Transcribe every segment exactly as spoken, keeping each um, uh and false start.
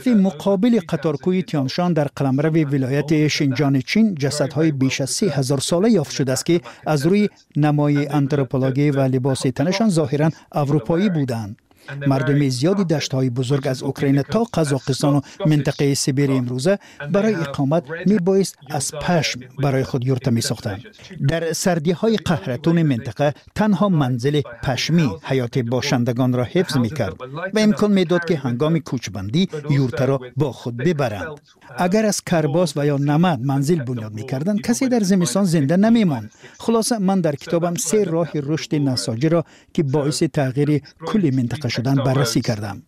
فی مقابل قطارکوی تیانشان در قلمرو ولایت شینجان چین جسدهای بیش از سی هزار ساله یافت شده است که از روی نمای آنتروپولوژی و لباس تنشان ظاهراً اروپایی بودند. مردم زیادی دشت‌های بزرگ از اوکراین تا قزاقستان و منطقه سیبری امروزه برای اقامت میبایست از پشم برای خود یورت می‌ساختند. در سردی‌های قهرتون منطقه تنها منزل پشمی حیات باشندگان را حفظ می‌کرد و امکان می‌داد که هنگام کوچ‌بندی یورت را با خود ببرند. اگر از کرباس و یا نمد منزل بنیاد می‌کردند کسی در زمستان زنده نمی‌ماند. خلاصه من در کتابم سه راه رشد نساجی را که باعث تغییر کل منطقه شدن بررسی کردم.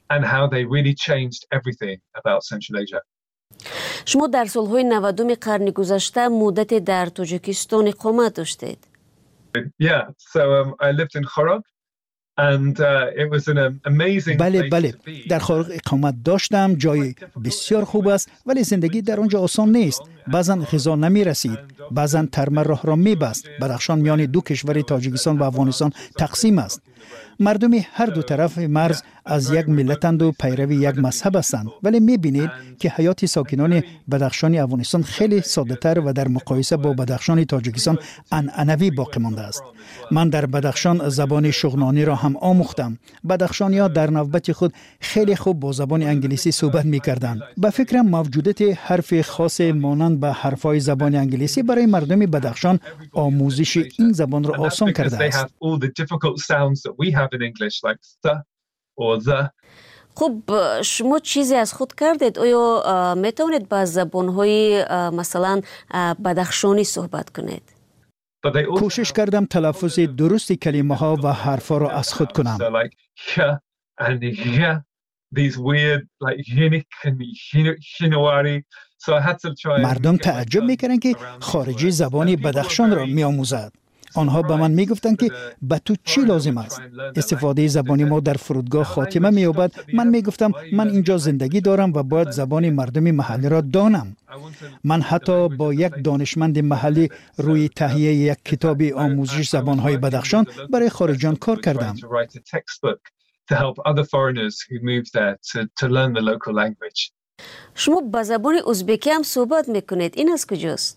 شما در سالهای نودم قرن گذشته مدت در تاجیکستان اقامت داشتید. بله بله در خارق اقامت داشتم. جای بسیار خوب است ولی زندگی در آنجا آسان نیست. بعضا غذا نمی رسید، بعضا ترمه راه را می بست. بدخشان میان دو کشور تاجیکستان و افغانستان تقسیم است. مردم هر دو طرف مرز از یک ملتند و پیروی یک مذهب هستند، ولی می‌بینید که حیات ساکنان بدخشان افغانستان خیلی ساده‌تر و در مقایسه با بدخشان تاجیکستان عنعنوی باقی مانده است. من در بدخشان زبان شغنانی را هم آموختم. بدخشانی‌ها در نوبت خود خیلی خوب با زبان انگلیسی صحبت می‌کردند. به فکرم موجودیت حرف خاص مانند به حرف‌های زبان انگلیسی برای مردم بدخشان آموزش این زبان را آسان کرده است. خب شما چیزی از خود کردید؟ آیا میتونید با زبان‌های مثلا بدخشانی صحبت کنید؟ کوشش کردم تلفظ درست کلمه ها و حرفا را از خود کنم. مردم تعجب میکردند که خارجی زبان بدخشان را میآموزد. آنها به من میگفتند که به تو چی لازم است؟ استفاده زبانی ما در فرودگاه خاتمه مییابد. من میگفتم من اینجا زندگی دارم و باید زبان مردم محلی را دانم. من حتی با یک دانشمند محلی روی تهیه یک کتاب آموزش زبانهای بدخشان برای خارجیان کار کردم. شما با زبان ازبکی هم صحبت میکنید. این از کجاست؟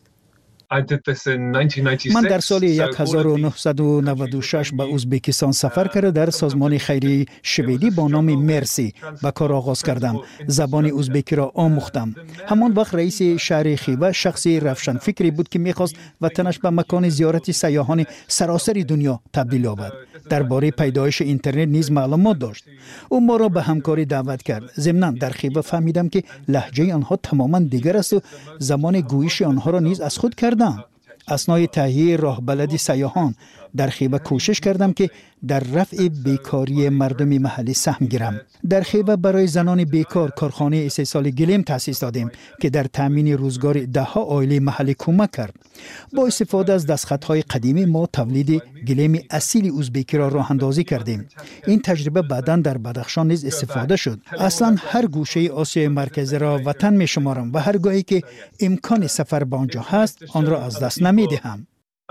من در سال هزار و نهصد و نود و شش به ازبکستان سفر کرده در سازمان خیریه شویدی با نام مرسی به کار آغاز کردم. زبان ازبکی را آموختم. همان وقت رئیس شهر خیوه شخصی روشن فکری بود که میخواست وطنش به مکان زیارت سیاحان سراسر دنیا تبدیل یابد. درباره پیدایش اینترنت نیز معلومات داشت. او ما را به همکاری دعوت کرد. ضمناً در خیوه فهمیدم که لهجه آنها تماماً دیگر است و زمان گویش آنها را نیز از خود کردم. اثنای تهیه راهبلدی سیاحان در خیوه کوشش کردم که در رفع بیکاری مردم محلی سهم گیرم. در خیوه برای زنان بیکار کارخانه استحصال گلیم تأسیس دادیم که در تامین روزگار ده ها عائله محلی کمک کرد. با استفاده از دستخطهای قدیمی ما تولید گلیم اصیل ازبکی را راه اندازی کردیم. این تجربه بعداً در بدخشان نیز استفاده شد. اصلا هر گوشه آسیای مرکزی را وطن می شمارم و هرگاهی که امکان سفر به آنجا هست آن را از دست نمی دهم.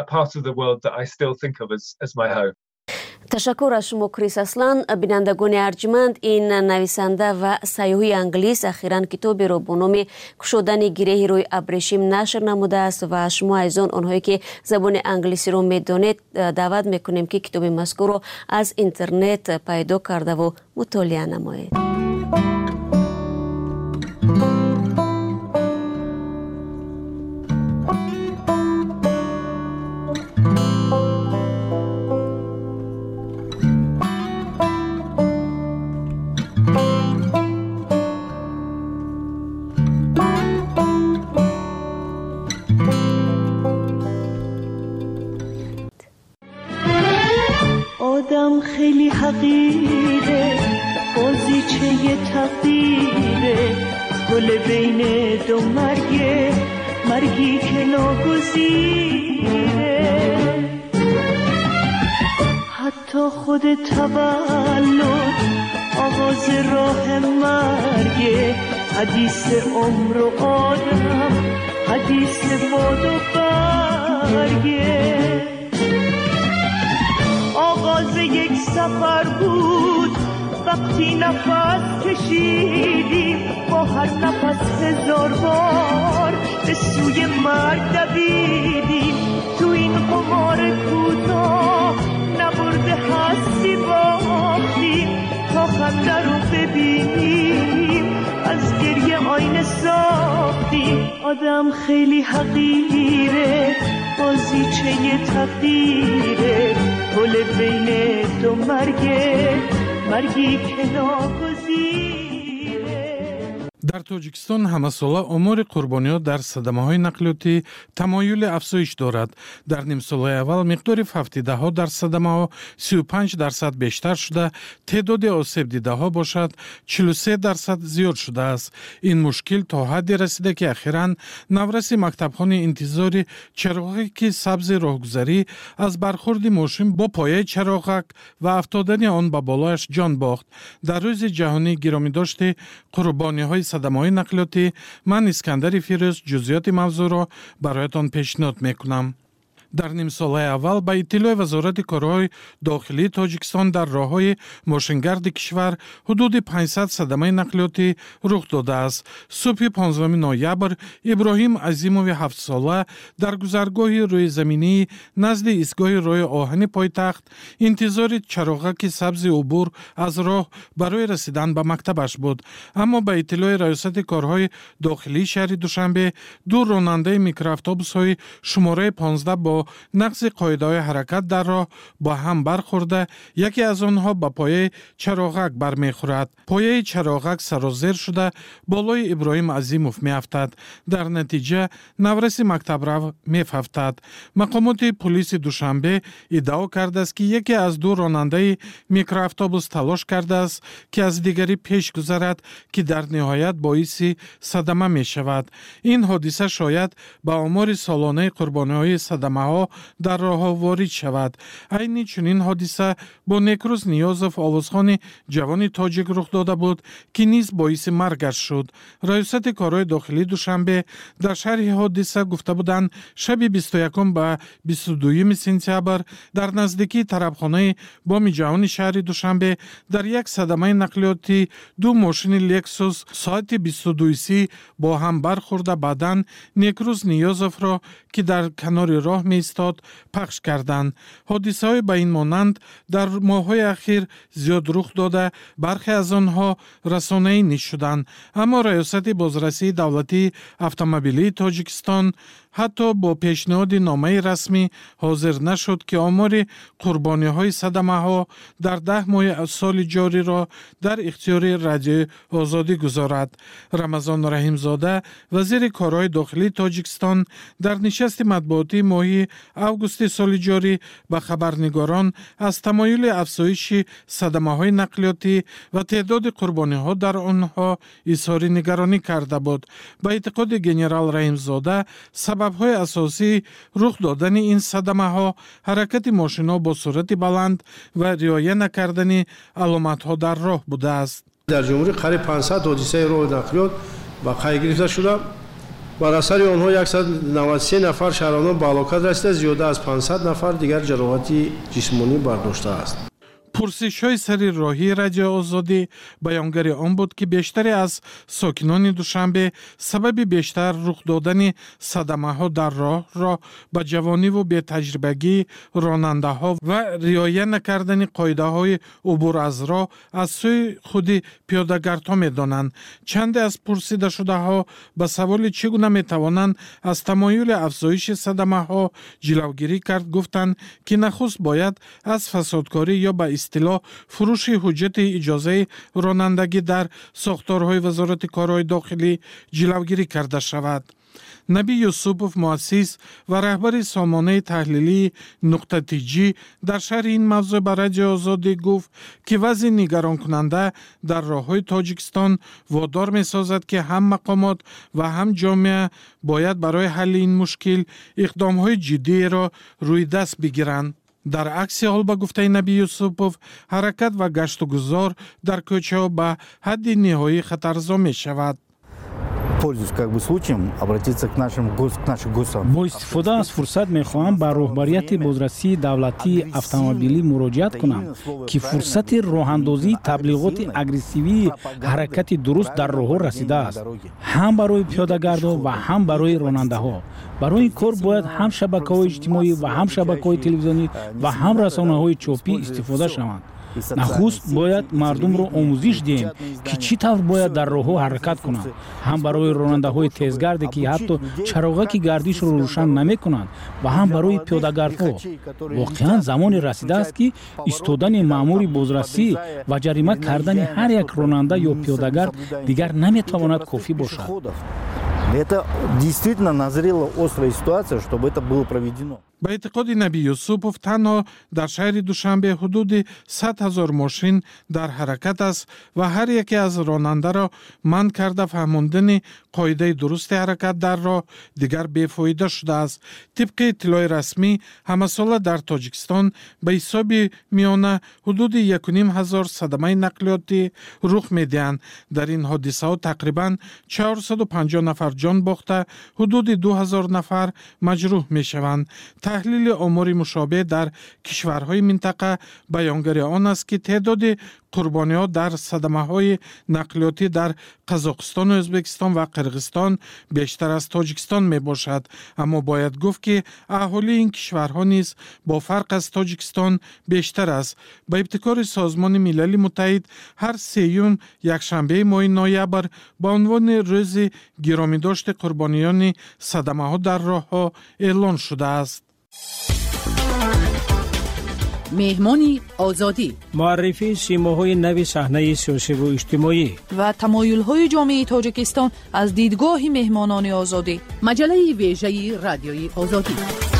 تشکر از شما کریس اسلان. بینندگان ارجمند، این نویسنده و سیاحی انگلیس اخیراً کتابی را با نام گشودن گره روی ابریشم نشر نموده است و شما عزیزان آنهایی که زبان انگلیسی را میدانید دعوت میکنیم که کتاب مذکور را از اینترنت پیدا کرده و مطالعه نمایید. آدم خیلی حقیره، بازیچه تقدیره، گل بین دو مرگه، مرگی که ناگزیره. حتی خود تولد آغاز راه مرگه، حدیث عمر و آدم، حدیث باد و برگه. آغاز یک سفر بود وقتی نفس کشیدیم با هر نفس هزار بار به سوی مرگ دویدیم تو این قمار کوتاه نبرده هستی باختیم تا خنده رو ببینیم از گریه آینه ساختیم آدم خیلی حقیره بازیچه تقدیره گل بین دو مرگه مرگی که ناگزیره. در تاجیکستان همساله آمار قربانی‌ها در صدمه‌های نقلیاتی تمایل افزایش دارد. در نیم سال اول مقدار هفتادها در صدمه‌ها سی و پنج درصد بیشتر شده، تعداد آسیب دیده‌ها باشد چهل و سه درصد زیاد شده است. این مشکل تا حدی رسیده که اخیراً نورس مکتبخانه انتظاری چراغک سبز راهگذاری از برخورد ماشین با پایه چراغک و افتادن آن به بالایش جان باخت. در روز جهانی گرامی داشته قربانی‌های صدمه‌های نقلیاتی من اسکندر فیروز جزئیات موضوع را برایتان پیشنهاد میکنم. در نیم سال اول با اطلاع وزارت کارهای داخلی تاجیکستان در راههای ماشینگرد کشور حدود پانصد صدمه نقلیاتی رخ داده است. صبح پانزدهم نوامبر ابراهیم عظیموی هفت ساله در گذرگاه روی زمینی نزد ایستگاه راه آهن پایتخت انتظار چراغک سبز عبور از راه برای رسیدن به مکتبش بود، اما با اطلاع ریاست کارهای داخلی شهر دوشنبه دو راننده میکرواتوبوس‌های شماره پانزده با نقض قاعده‌های حرکت در راه با هم برخورده یکی از آنها با پایه چراغک برمیخورد. پایه چراغک سرازیر شده بالای ابراهیم عظیموف میافتد. در نتیجه نورس مکتب رو میافتد. مقامات پلیس دوشنبه ادعا کرده است که یکی از دو راننده میکرواتوبوس تلاش کرده است که از دیگری پیش گذرد که در نهایت باعث صدمه می شود. این حادثه شاید به آمار سالانه قربانی‌های صدمه در راه وارد شود. عین چنین حادثه با نیکروز نیازوف آوازخان جوان تاجیک رخ داده بود که نیز باعث مرگش شد. ریاست کارهای داخلی دوشنبه در شرح حادثه گفته بودند شب بیست و یکم به بیست و دوم سپتامبر در نزدیکی طرفخانه بام جوان شهر دوشنبه در یک صدمه نقلیاتی دو ماشین لکسوس ساعت بیست و دو با هم برخورده بعداً نیکروز نیازوف را که در کنار راه می ایستاد پخش کردند. حادثه های به این مانند در ماه‌های اخیر زیاد رخ داده، برخی از آنها رسانه‌ای نشدند، اما ریاست بازرسی دولتی اتومبیلی تاجیکستان حتی با پیشنهاد نامه رسمی حاضر نشد که آمار قربانی‌های صدمه‌ها در ده ماه سال جاری را در اختیار رادیو آزادی گذارد. رمضان رحیمزاده وزیر کارهای داخلی تاجیکستان در نشست مطبوعاتی ماهی اوگوست سال جاری به خبرنگاران از تمایل افزایش صدمه‌های نقلیاتی و تعداد قربانی‌ها در آنها اظهار نگرانی کرده بود. با اعتقاد گنرال رحیمزاده سبب‌های اساسی رخ دادن این صدمه‌ها حرکت ماشین‌ها با سرعت بلند و رعایت نکردن علامت‌ها در راه بوده است. در جمهوری قریب پانصد حادثه راه نقلیات واقع گرفته شده. بر اثر آنها صد و نود و سه نفر شهروندان به هلاکت رسیده، زیاده از پانصد نفر دیگر جراحت جسمانی برداشته است. پرسش‌های سر راهی رادیو آزادی بیانگر آن بود که بیشتر از ساکنان دوشنبه سبب بیشتر رخ دادن صدمه‌ها در راه را به جوانی و بی‌تجربگی راننده‌ها و رعایت نکردن قاعده‌های عبور از راه از سوی خود پیاده‌گردها می‌دانند. چند از پرسیده شده‌ها به سوال چگونه می‌توانند از تمایل افزایش صدمه‌ها جلوگیری کرد گفتند که نخست باید از فسادکاری یا به اصطلاح فروش حجت اجازه رانندگی در ساختارهای وزارت کارهای داخلی جلوگیری کرده شود. نبی یوسوپوف مؤسس و رهبر سامانه تحلیلی نقطه تیجی در شرح این موضوع به رادیو آزادی گفت که وضع نگران کننده در راه‌های تاجیکستان وادار می‌سازد که هم مقامات و هم جامعه باید برای حل این مشکل اقدام‌های جدی را روی دست بگیرند. در عکس حال با گفته نبی یوسوپوف حرکت و گشت و گذار در کوچه‌ها به حد نهایی خطرزا می شود. пользуясь как бы случаем, обратиться к нашим гос, к нашим госам. با استفاده از فرصت میخواهم به رهبریت بازرسی دولتی اتومبیلی مراجعت کنم که فرصت راهاندازی تبلیغات اگریسیوی حرکت درست در راه‌ها رسیده است، هم برای پیاده‌گردان و هم برای راننده‌ها. برای این کار باید هم شبکه‌های اجتماعی و هم شبکه‌های تلویزیونی و هم رسانه‌های چاپی استفاده شوند. نخست باید مردم را آموزش دهیم که چی طور باید در راه‌ها حرکت کنند، هم برای راننده‌های تیزگردی که حتی چراغک گردش را روشن نمی‌کنند و هم برای پیاده‌گردها. واقعا زمان رسیده است که ایستادن مأمور بازرسی و جریمه کردن هر یک راننده یا پیاده‌گرد دیگر نمی‌تواند کافی باشد. Это действительно назрела острая ситуация, чтобы это было проведено. ба эътиқоди Наби Юсупов танҳо дар шаҳри Душанбе ҳудуди сад ҳазор мошин дар ҳаракат аст ва ҳар яке аз ронандаро манъ карда фаҳмондани қоидаи дурусти ҳаракат дар роҳ дигар бефоида шудааст. тибқи иттилои расмӣ ҳамасола дар Тоҷикистон ба ҳисоби миёна ҳудуди якуним ҳазор садамаи нақлиётӣ рух медиҳанд. дар ин ҳодисаҳо тақрибан чаҳорсаду панҷоҳ нафар ҷон бохта ҳудуди ду ҳазор нафар маҷрӯҳ мешаванд. таҳлили омори мушобеҳ дар кишварҳои минтақа баёнгари он аст, ки теъдоди қурбониҳо дар садамаҳои нақлиётӣ дар Қазоқистону Ӯзбекистон ва Қирғизистон бештар аз Тоҷикистон мебошад. аммо бояд гуфт, ки аҳолии ин кишварҳо низ бо фарқ аз Тоҷикистон бештар аст. ба ибтикори Созмони Милали Муттаҳид ҳар сеюм якшанбеи моҳи ноябр ба унвони рӯзи гиромидошти қурбониёни садамаҳо дар роҳҳо эълон шудааст. меҳмони озодӣ معرفی سیماهای نو صحنه سیاسی و اجتماعی و تمایل‌های جامعه تاجیکستان از دیدگاه مهمانان آزادی. مجله ویژه رادیوی آزادی.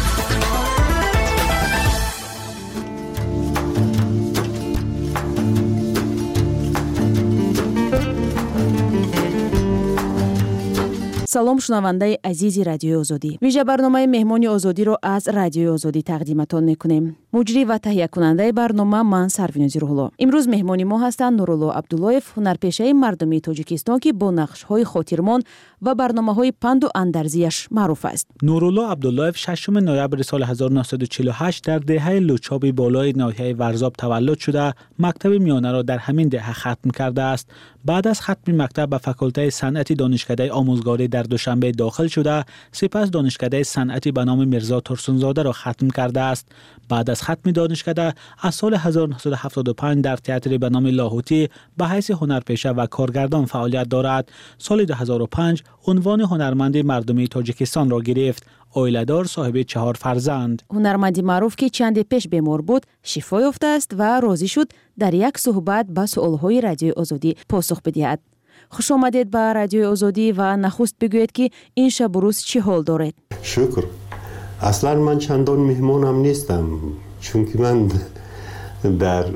салом шунавандаи азизи радиои озодӣ. вижа барномаи меҳмони озодиро аз радиои озодӣ тақдиматон мекунем. муҷрӣ ва таҳиякунандаи барнома ман Сарвинози Рӯҳулло. имрӯз меҳмони мо ҳастанд Нурулло Абдуллоев, ҳунарпешаи мардумии Тоҷикистон, ки бо нақшҳои хотирмон ва барномаҳои панду андарзияш маъруф аст. Нурулло Абдуллоев шашум ноябри соли ҳазору наҳсаду чилу ҳашт дар деҳаи Лучоби болои ноҳияи Варзоб таваллуд шуда, мактаби миёнаро дар ҳамин деҳа хатм кардааст. баъд аз хатми мактаб ба факултаи санъати донишкадаи омӯзгорӣ дар Душанбе дохил шуда, сипас донишкадаи санъати ба номи Мирзо Турсунзодаро хатм кардааст. баъд аз хатми донишкада аз соли ҳазору наҳсаду ҳафтоду панҷ дар театри ба номи Лоҳутӣ ба ҳайси ҳунарпеша ва коргардон фаъолият дорад. соли ду ҳазору панҷ унвони ҳунарманди мардумии Тоҷикистонро гирифт. оиладор, соҳиби чаҳор фарзанд. ҳунарманди маъруф, ки чанде пеш бемор буд, шифо ёфтааст ва розӣ шуд дар як суҳбат ба суолҳои радиои озодӣ посух бидиҳад. хуш омадед ба радиои озодӣ ва нахуст бигӯед, ки ин шабу рӯз чӣ ҳол доред? шукр. аслан ман чандон меҳмонам нестам, чунки ман дар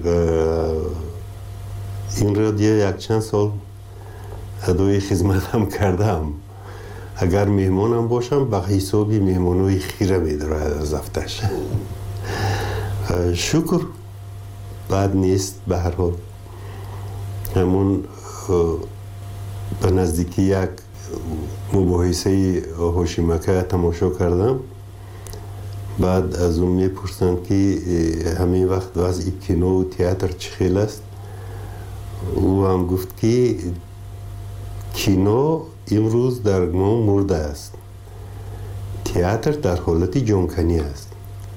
ин радио якчанд сол адои хизматам кардам. агар меҳмонам бошам ба ҳисоби меҳмонои хира медорад аз афташ. шукр, бад нест. ба ҳар ҳол ҳамон ба наздики як мубоҳисаи ҳошимака тамошо кардам. баъд аз он мепурсанд ки ҳамин вақт вазъи кинову театр чӣ хел аст. ӯ ҳам гуфт ки кино имрӯз дар мо мурдааст, театр дар ҳолати ҷонканӣ аст.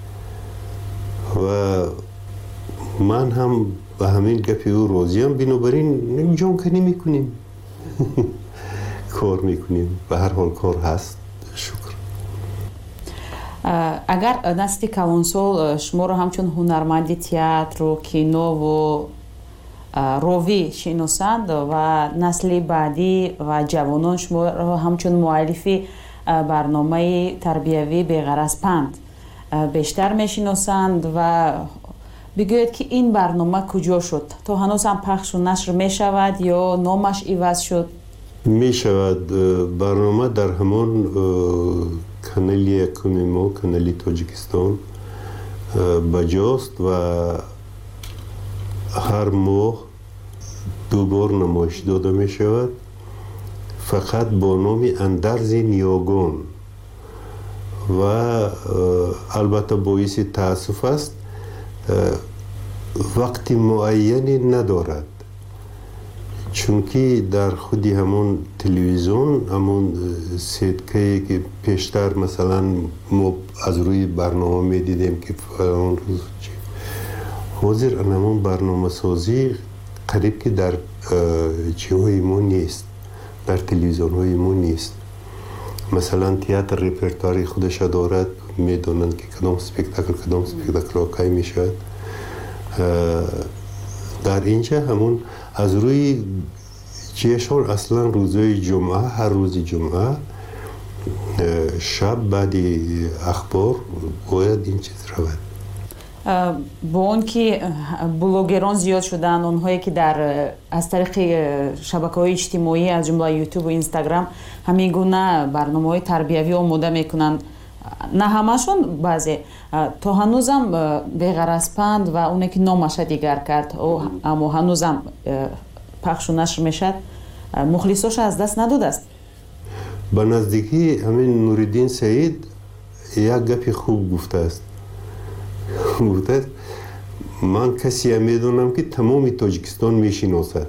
ва ман ҳам ба ҳамин гапи ӯ розиам, бинобар ин ҷонканӣ мекунем, кор мекунем. ба ҳар ҳол кор ҳаст. шукр. агар насли калонсол шуморо ҳамчун ҳунарманди театру кинову рови шиносанд ва насли баъдӣ ва ҷавонон шуморо ҳамчун муаллифи барномаи тарбиявӣ беғараз панд бештар мешиносанд ва бигӯед, ки ин барнома куҷо шуд? то ҳанӯз ҳам пахшу нашр мешавад ё номаш иваз шуд? мешавад. барнома дар ҳамон канали якуми мо, канали Тоҷикистон баҷост ва ҳар моҳ ду бор намоиш дода мешавад. فقط با نام اندرز نیاگون و البته باعث تاسف است وقت معینی ندارد، چون که در خودی همون تلویزیون همون سیدکه که پیشتر مثلا ما از روی برنامه می دیدیم که فلان روز چی حاضر همون برنامه سازی قریب که در چیهای ما نیست، در تلویزیون های ما نیست. مثلا تئاتر رپرتواری خودش دارد، میدونن که کدام سپکتاکل کدام سپکتاکل واقعی میشود. در اینجا همون از روی چیشون اصلا روزهای جمعه، هر روز جمعه شب بعد اخبار باید این چیز رود. با اون که بلوگران زیاد شدن، اونهایی که در از طریق شبکه‌های اجتماعی از جمله یوتیوب و اینستاگرام همین گونه برنامه‌های تربیوی آماده میکنن، نه همشون، بعضی تا هنوزم بغیر از پند و اونه که نامش دیگر کرد اما هنوزم پخش و نشر میشد، مخلصاش از دست نداده است. به نزدیکی همین نوریدین سعید یک گپی خوب گفته است. گفته است من کسی میدونم که تمام تاجیکستان میشناسد.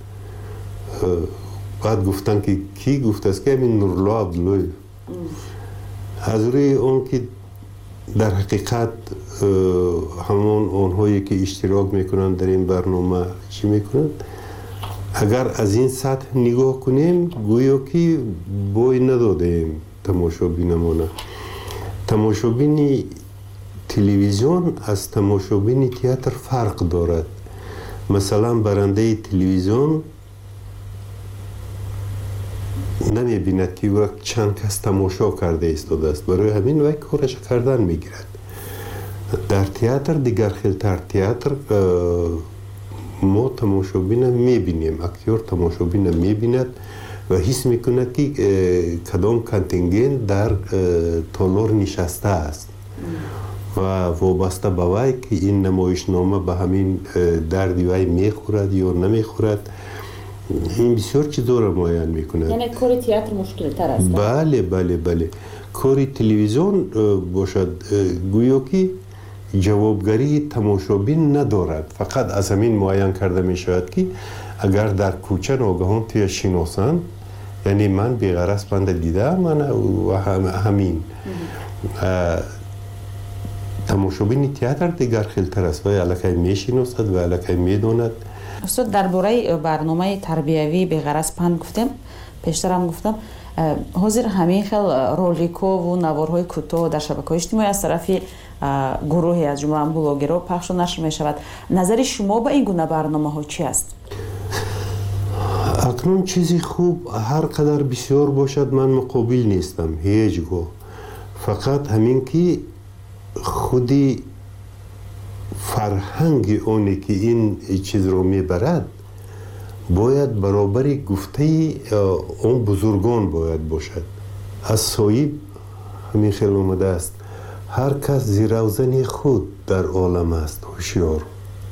بعد گفتن که کی؟ گفته است که همین نورالله عبدالله. از روی اون که در حقیقت همون اونهایی که اشتراک میکنن در این برنامه چی میکنن، اگر از این سطح نگاه کنیم گویا که بوی ندادیم تماشابینمونه. تماشابین تلویزیون از تماشابین تئاتر فرق دارد. مثلا برنده تلویزیون نمی بیند که او چند کس تماشا کرده ایستاده است، برای همین وقت کارش کردن میگیرد. در تئاتر دیگر خیلتر تئاتر ما تماشابین میبینیم، اکتور تماشابین میبیند و حس میکند که کدام کانتینگنت در تالار نشسته است و وابسته به وی که این نمایشنامه به همین دردی وی میخورد یا نمیخورد. این بسیار چیزا را معین میکند. یعنی کار تئاتر مشکل تر است. بله بله بله. کار تلویزیون باشد گویا که جوابگری تماشابین ندارد، فقط از همین معین کرده می شود که اگر در کوچه ناگهان توی شناسان، یعنی من بی‌غرض بنده دیده من و هم همین تماشابین تئاتر دیگر خیلتر است و الکی می شناسد و الکی می داند. استاد درباره برنامه تربیوی بی‌غرض پند گفتم، پیشتر هم گفتم حاضر همین خیل رولیکو و نوارهای کوتاه در شبکه‌های اجتماعی از طرف گروهی از جمله بلوگرها پخش و نشر می شود. نظر شما به این گونه برنامه ها چی است؟ اکنون چیزی خوب هر قدر بسیار باشد من مقابل نیستم هیچگاه، فقط همین که خودی فرهنگ اونی که این چیز رو میبرد باید برابر گفته اون بزرگان باید باشد. از صاحب همین خیلی اومده است هر کس زیروزن خود در عالم است هوشیار،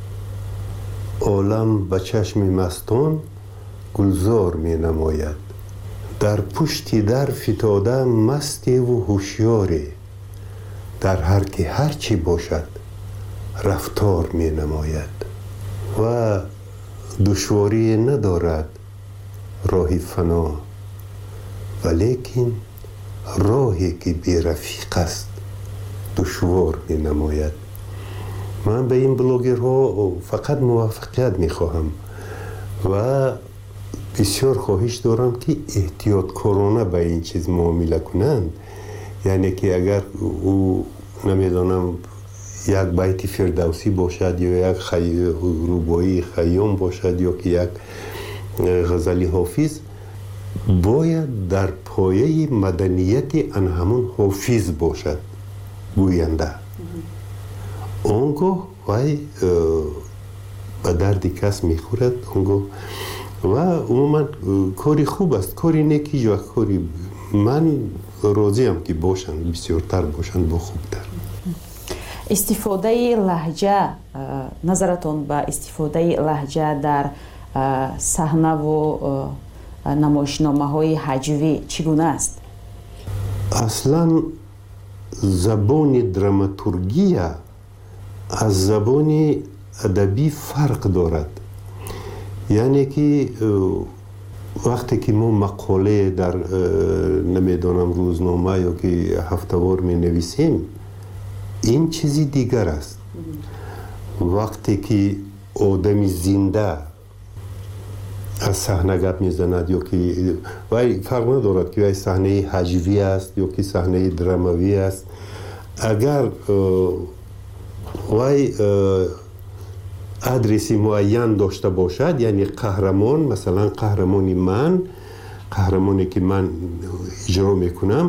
عالم به چشم مستان گلزار می نماید، در پشتی در فتاده مستی و هوشیاری، در هر که هر چی باشد رفتار می نماید و دشواری ندارد راه فنا، ولیکن راهی که بی رفیق است دشوار می نماید. من به این بلوگرها فقط موفقیت می خواهم و بسیار خواهش دارم که احتیاط کارانه به این چیز معامله کنند. یعنی که اگر او نمیدانم یک بیت فردوسی باشد یا یک خی... روبایی خیام باشد یا که یک غزلی حافظ، باید در پایه مدنیت ان همون حافظ باشد گوینده. اونگاه وی به درد کس میخورد اونگاه و عموما کاری خوب است، کاری نیکی و کاری من راضیم که باشند، بسیارتر باشند با خوبتر. استفاده لهجه، نظرتون به استفاده لهجه در صحنه و намоишномаҳои ҳаҷвӣ чӣ гуна аст? аслан забони драматургия аз забони адабӣ фарқ дорад. яъне ки вақте ки мо мақоле дар намедонам рӯзнома ёки ҳафтавор менависем, ин чизи дигар аст. вақте ки одами зинда аз саҳна гап мезанад ёки вай фарқ надорад ки вай саҳнаи ҳаҷвӣ аст ёки саҳнаи драмавӣ аст, агар вай адреси муайян дошта бошад, яъне қаҳрамон, масалан қаҳрамони ман, қаҳрамоне ки ман иҷро мекунам,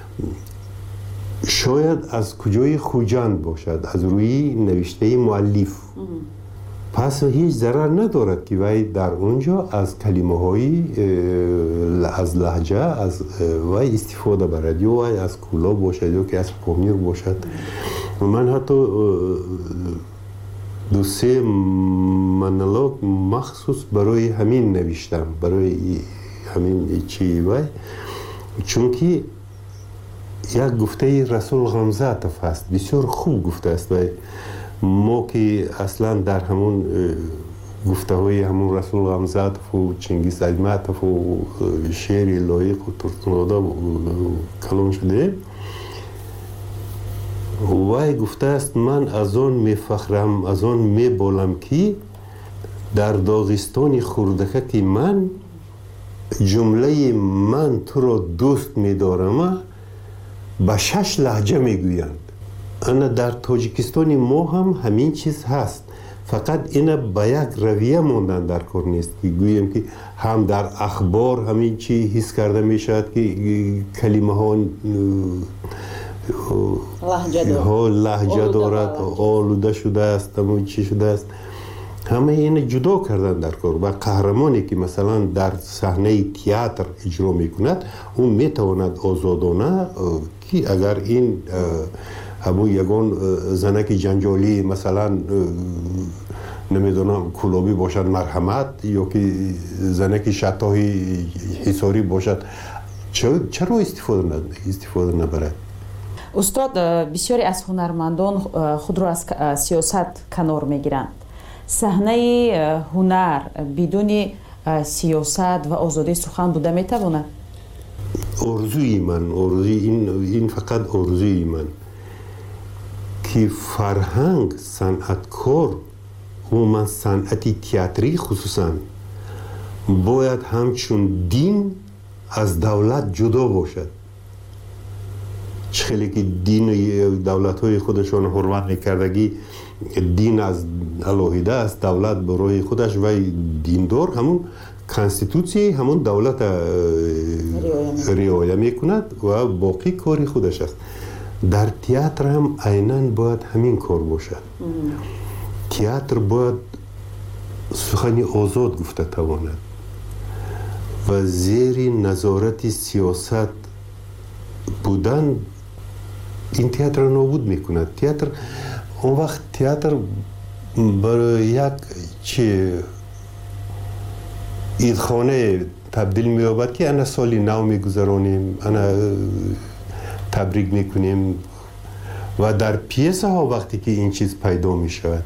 шояд аз куҷои хуҷанд бошад, аз рӯи навиштаи муаллиф. пас ҳеҷ зарар надорад ки вай дар онҷо аз калимаҳои аз лаҳҷа аз вай истифода барад, ё вай аз кӯло бошад ёки аз помир бошад. ман ҳатто ду се монолог махсус барои ҳамин навиштам, барои ҳамин чии вай, чунки як гуфтаи Расул Ғамзатов ҳаст, бисёр хуб гуфтааст. вай мо ки аслан дар ҳамун гуфтаҳои ҳамун Расул Ғамзатову Чингиз Айтматову шеъри лоиқу турсунодо калон шудем. вай гуфтааст ман аз он мефахрам, аз он меболам ки дар Доғистони хурдакаки ман ҷумлаи ман туро дӯст медорама ба шаш лаҳҷа мегӯянд. ана дар Тоҷикистони мо ҳам ҳамин чиз ҳаст, фақат ина ба як равия мондан дар кор нест ки гӯем ки ҳам дар ахбор ҳамин чи ҳис карда мешавад ки калимаҳо лаҳҷа дорад, олуда шудааст, ҳамон чӣ шудааст. ҳамаи ина ҷудо кардан дар кор. ва қаҳрамоне ки масалан дар саҳнаи театр иҷро мекунад, ӯ метавонад озодона ки агар ин ҳамун ягон занаки ҷанҷолӣ масалан намедонам кӯлобӣ бошад марҳамат, ёки занаки шаттоҳи ҳисорӣ бошад, чаро истифода набарад? устод, бисёре аз ҳунармандон худро аз сиёсат канор мегиранд. саҳнаи ҳунар бидуни сиёсат ва озодии сухан буда метавонад? орзуи ман, ин фақат орзуи ман ки фарҳанг, санъаткор, умуман санъати театрӣ хусусан бояд ҳамчун дин аз давлат ҷудо бошад. чӣ хеле ки дину давлатҳои худашон ҳурмат мекардагӣ, дин аз алоҳида аст, давлат барои худаш вай диндор ҳамун конститутсияи ҳамун давлата риоя мекунад ва боқӣ кори худаш аст. дар театр ҳам айнан бояд ҳамин кор бошад. театр бояд сухани озод гуфта тавонад ва зери назорати сиёсат будан ин театрро нобуд мекунад. театр он вақт театр барои як чи идхона табдил меёбад ки ана соли нав мегузаронем, ана табрик мекунем ва дар пьесаҳо вақте ки ин чиз пайдо мешавад,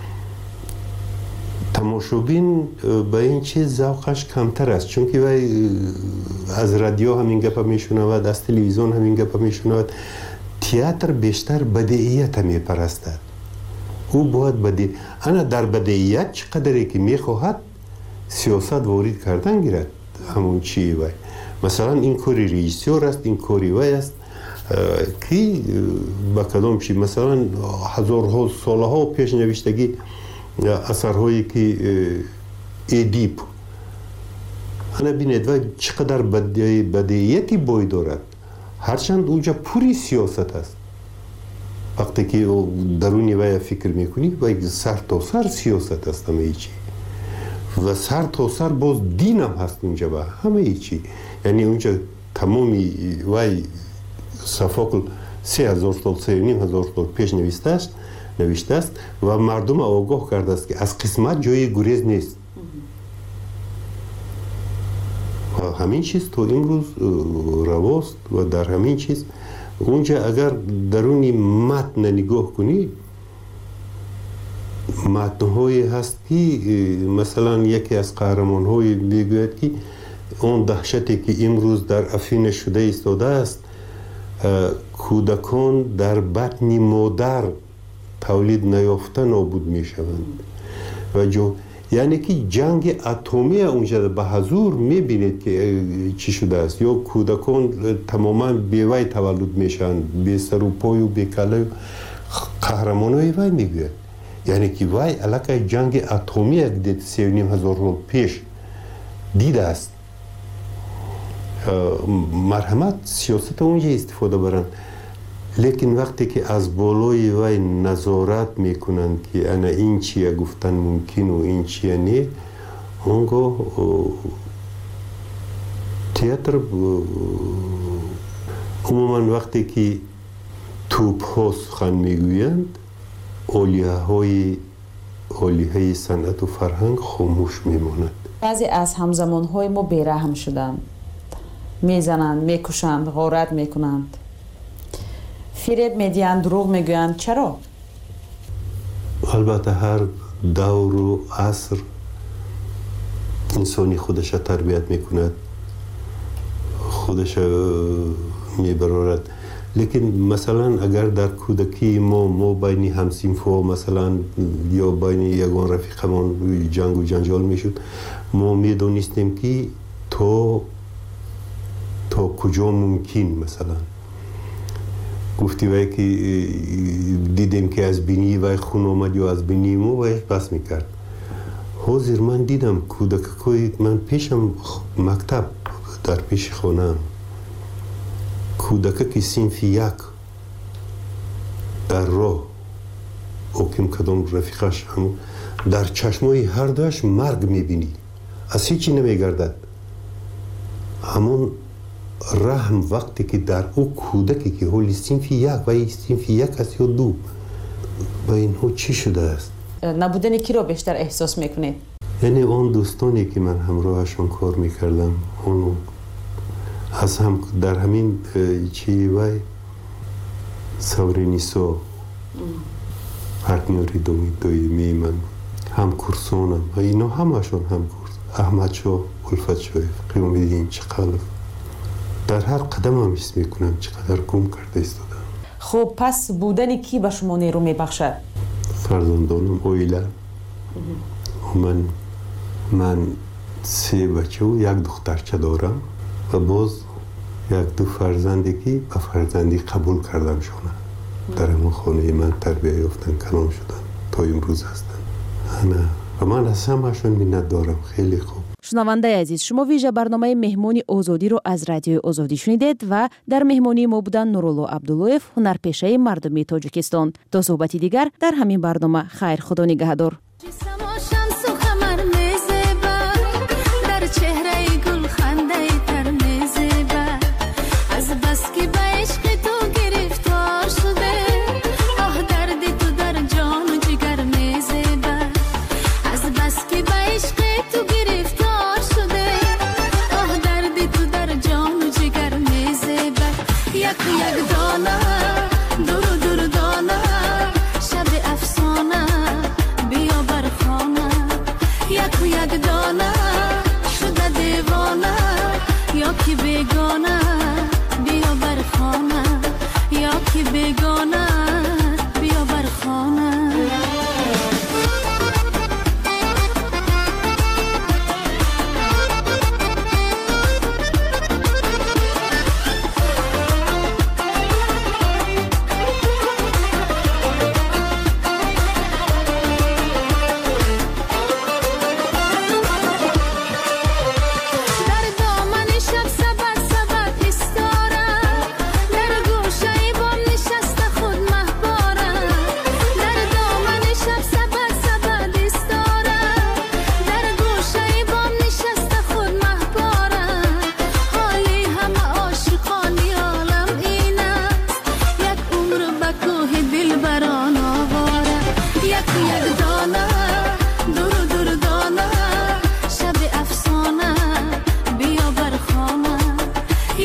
тамошобин ба ин чиз завқаш камтар аст, чунки вай аз радио ҳамин гапа мешунавад, аз телевизион ҳамин гапа мешунавад. театр бештар бадеията мепарастад. ӯ бояд баде ана дар бадеият чӣ қадаре ки мехоҳад сиёсат ворид кардан гирад ҳамон чии вай. масалан ин кори режиссёр аст, ин кори вай аст ки ба кадом чи масалан ҳазорҳо солаҳо пеш навиштагӣ асарҳое ки эдип, ана бинед вай чӣ қадар бадеияти бой дорад, ҳарчанд унҷа пури сиёсат аст. вақте ки даруни вая фикр мекунӣ, вай сар то сар сиёсат аст ҳамаи чи. ва сар то сар боз динам ҳаст унҷа ва ҳамаи чи. яъне унҷа тамоми вай Софокл се ҳазор сол се ним ҳазор сол пеш навистааст навиштааст ва мардума огоҳ кардааст ки аз қисмат ҷои гурез нест. همین چیز تو امروز رواست و در همین چیز اونجا اگر درونی متن نگاه کنی متن‌هایی هست که مثلا یکی از قهرمان‌های میگوید که اون دهشتی که امروز در افین شده ایستاده است کودکان در بطن مادر تولید نیافته نابود میشوند و جو یعنی که جنگ اتمی اونجا به حضور میبینید که چی شده است یا کودکان تماما بیوی تولد میشن بی سر و پای و بی کله قهرمانای وی میگوید یعنی که وی علاقه جنگ اتمی یک دید سی و نیم هزار سال پیش دیده است مرحمت سیاست اونجا استفاده برند لیکن وقتی که از بالای وی نظارت میکنند که انا این چیه گفتن ممکن و این چیه نه اونگاه تئاتر عموما وقتی که توپ ها سخن میگویند اولیه های اولیه های صنعت و فرهنگ خاموش میماند. بعضی از همزمان های ما بیرحم شدند، میزنند، میکشند، غارت میکنند، فریب میدیند، دروغ میگویند. چرا؟ البته هر دور و عصر انسانی خودش تربیت میکند، خودش میبرارد. لیکن مثلا اگر در کودکی ما ما بین همسینفا مثلا یا بین یگان رفیقمان جنگ و جنجال میشد، ما میدونستیم که تا تا کجا ممکن مثلا گفتی وای که دیدیم که از بینی وای خون آمد یا از بینی ما وای بس میکرد. حاضر من دیدم کودکای من پیشم مکتب در پیش خانم کودک که صنف یک در راه اوکیم کدام رفیقش هم در چشمای هر دوش مرگ میبینی، از هیچی نمیگردد. همون رحم وقتی که در او کودکی که حالی صنف یک و این صنف یک است یا دو و اینها چی شده است؟ نبودن کی را بیشتر احساس میکنید؟ یعنی اون دوستانی که من همراهشون کار میکردم اون از هم در همین چی وای سورینیسو پارتنری دومی دویمی من هم کورسونم و اینا همشون هم کورس احمد شو الفت شویف قیومیدین چقلف در هر قدم هم حس میکنم چقدر گم کرده ایستادم. خب پس بودن کی به شما نیرو میبخشد؟ فرزندانم اویلا من من سه بچه و یک دخترچه دارم و باز یک دو فرزندی که به فرزندی قبول کردم شونه در همون خانه من تربیه یافتن کلام شدن تا امروز هستن. انا و من از همشون منت دارم. خیلی خوب. شنونده عزیز، شما ویژه برنامه مهمانی آزادی رو از رادیو آزادی شنیدید و در مهمانی ما بودن نورالله عبداللویف، هنرپیشه مردمی تاجیکستان. تا صحبتی دیگر در همین برنامه. خیر، خدا نگهدار.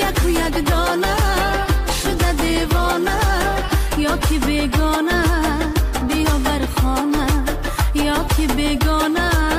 یک و یک دانه شده دیوانه یا که بیگانه بیا بر خانه یا که بیگانه